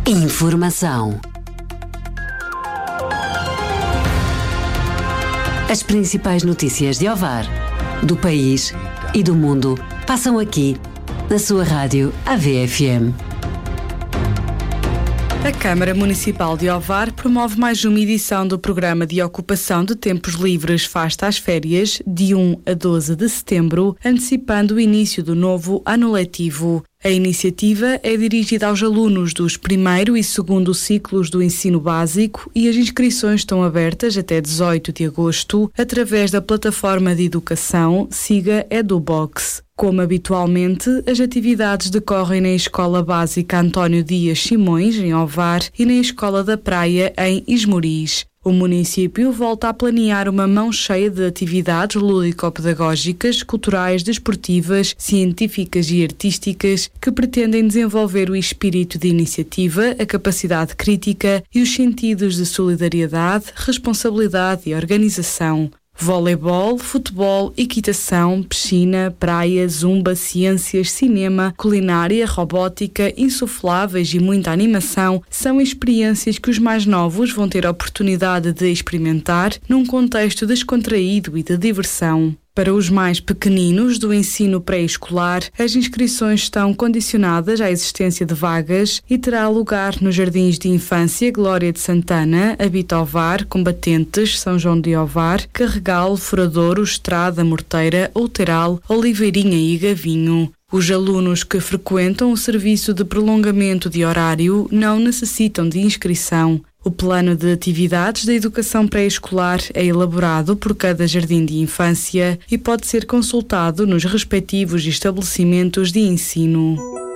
Informação. As principais notícias de Ovar, do país e do mundo passam aqui, na sua rádio AVFM. A Câmara Municipal de Ovar promove mais uma edição do Programa de Ocupação de Tempos Livres Fasta às Férias, de 1 a 12 de setembro, antecipando o início do novo ano letivo. A iniciativa é dirigida aos alunos dos primeiro e segundo ciclos do ensino básico e as inscrições estão abertas até 18 de agosto através da plataforma de educação Siga EduBox. Como habitualmente, as atividades decorrem na Escola Básica António Dias Simões, em Ovar, e na Escola da Praia, em Esmoriz. O município volta a planear uma mão cheia de atividades lúdico-pedagógicas, culturais, desportivas, científicas e artísticas que pretendem desenvolver o espírito de iniciativa, a capacidade crítica e os sentidos de solidariedade, responsabilidade e organização. Voleibol, futebol, equitação, piscina, praia, zumba, ciências, cinema, culinária, robótica, insufláveis e muita animação são experiências que os mais novos vão ter a oportunidade de experimentar num contexto descontraído e de diversão. Para os mais pequeninos do ensino pré-escolar, as inscrições estão condicionadas à existência de vagas e terá lugar nos Jardins de Infância Glória de Santana, Habita Ovar, Combatentes, São João de Ovar, Carregal, Furadouro, Estrada, Morteira, Outeral, Oliveirinha e Gavinho. Os alunos que frequentam o serviço de prolongamento de horário não necessitam de inscrição. O plano de atividades da educação pré-escolar é elaborado por cada jardim de infância e pode ser consultado nos respectivos estabelecimentos de ensino.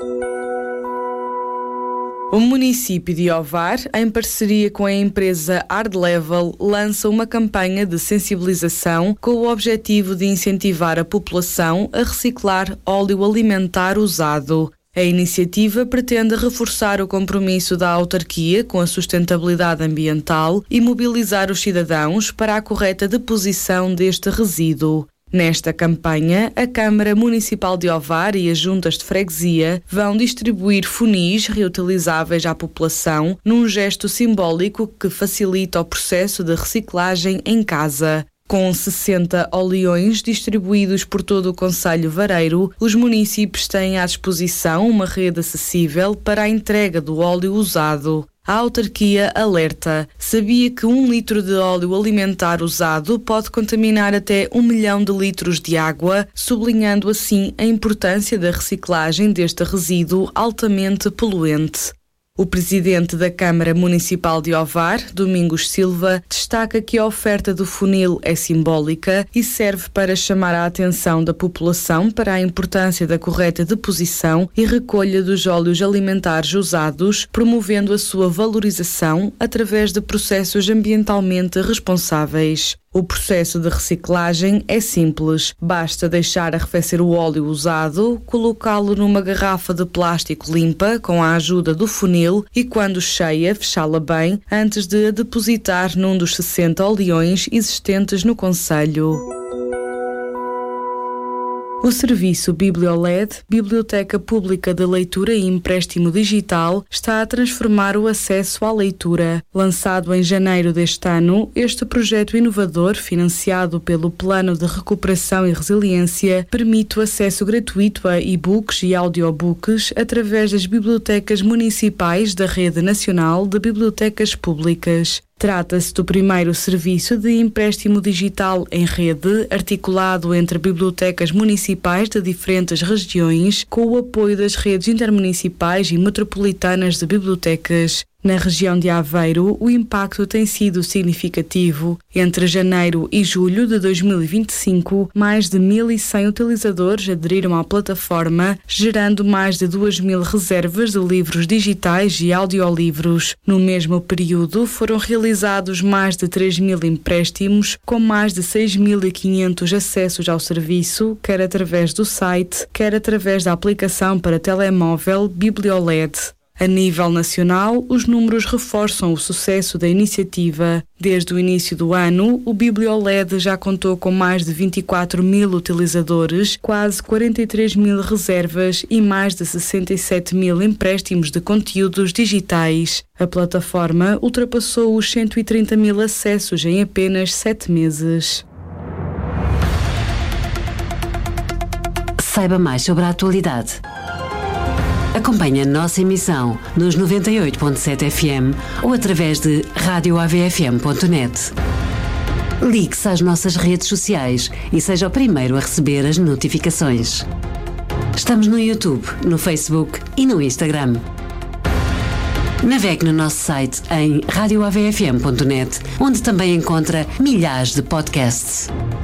O município de Ovar, em parceria com a empresa Hard Level, lança uma campanha de sensibilização com o objetivo de incentivar a população a reciclar óleo alimentar usado. A iniciativa pretende reforçar o compromisso da autarquia com a sustentabilidade ambiental e mobilizar os cidadãos para a correta deposição deste resíduo. Nesta campanha, a Câmara Municipal de Ovar e as juntas de freguesia vão distribuir funis reutilizáveis à população num gesto simbólico que facilita o processo de reciclagem em casa. Com 60 oleões distribuídos por todo o concelho vareiro, os municípios têm à disposição uma rede acessível para a entrega do óleo usado. A autarquia alerta: sabia que 1 litro de óleo alimentar usado pode contaminar até 1 milhão de litros de água, sublinhando assim a importância da reciclagem deste resíduo altamente poluente. O presidente da Câmara Municipal de Ovar, Domingos Silva, destaca que a oferta do funil é simbólica e serve para chamar a atenção da população para a importância da correta deposição e recolha dos óleos alimentares usados, promovendo a sua valorização através de processos ambientalmente responsáveis. O processo de reciclagem é simples. Basta deixar arrefecer o óleo usado, colocá-lo numa garrafa de plástico limpa com a ajuda do funil e, quando cheia, fechá-la bem antes de a depositar num dos 60 oleões existentes no concelho. O serviço BiblioLED, Biblioteca Pública de Leitura e Empréstimo Digital, está a transformar o acesso à leitura. Lançado em janeiro deste ano, este projeto inovador, financiado pelo Plano de Recuperação e Resiliência, permite o acesso gratuito a e-books e audiobooks através das bibliotecas municipais da Rede Nacional de Bibliotecas Públicas. Trata-se do primeiro serviço de empréstimo digital em rede, articulado entre bibliotecas municipais de diferentes regiões, com o apoio das redes intermunicipais e metropolitanas de bibliotecas. Na região de Aveiro, o impacto tem sido significativo. Entre janeiro e julho de 2025, mais de 1.100 utilizadores aderiram à plataforma, gerando mais de 2.000 reservas de livros digitais e audiolivros. No mesmo período, foram realizados mais de 3.000 empréstimos, com mais de 6.500 acessos ao serviço, quer através do site, quer através da aplicação para telemóvel BiblioLED. A nível nacional, os números reforçam o sucesso da iniciativa. Desde o início do ano, o BiblioLED já contou com mais de 24 mil utilizadores, quase 43 mil reservas e mais de 67 mil empréstimos de conteúdos digitais. A plataforma ultrapassou os 130 mil acessos em apenas 7 meses. Saiba mais sobre a atualidade. Acompanhe a nossa emissão nos 98.7 FM ou através de radioavfm.net. Ligue-se às nossas redes sociais e seja o primeiro a receber as notificações. Estamos no YouTube, no Facebook e no Instagram. Navegue no nosso site em radioavfm.net, onde também encontra milhares de podcasts.